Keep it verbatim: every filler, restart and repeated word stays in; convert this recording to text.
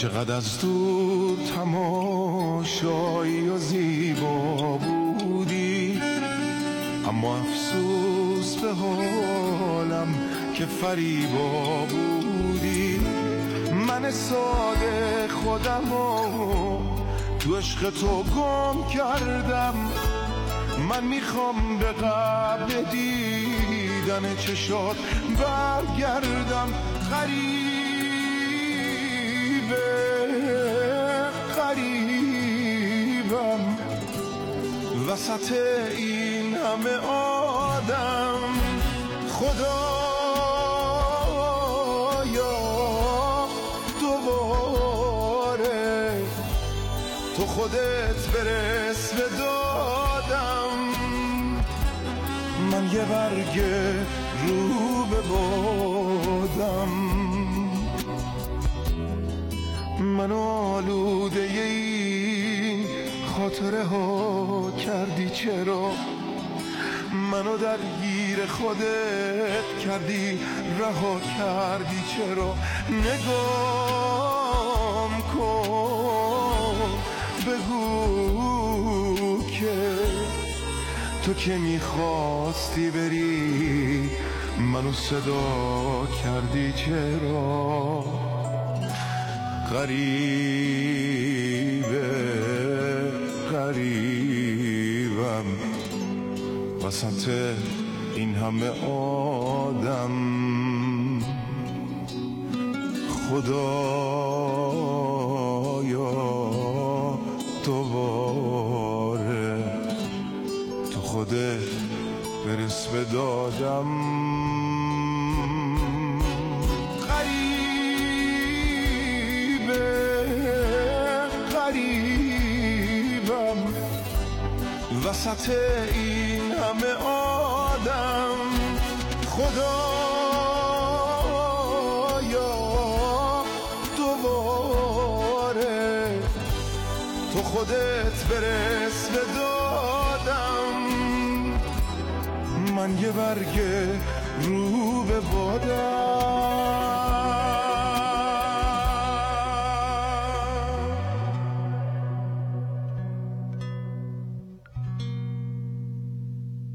چقدر از دور تماشایی و زیبا بودی، اما افسوس به حالم که فریبا بودی. من ساده خودمو تو عشق تو گم کردم. من میخوام به قبل دیدن چشات برگردم. غریبه غریبم وسط این همه آدم. خدایا دوباره تو خودت برس به دادم. من یه برگ رو به بادم، منو آلوده این خاطره ها کردی. چرا منو درگیر خودت کردی، رها کردی؟ چرا نگام کن، بگو که تو که میخواستی بری منو صدا کردی. چرا غریبه غریبم وسط این همه آدم. خدایا دوباره تو خودت برس به دادم. غریبه غریبم وسط این همه آدم. خدایا دوباره تو خودت برس به دادم. من یه برگ رو به بادم.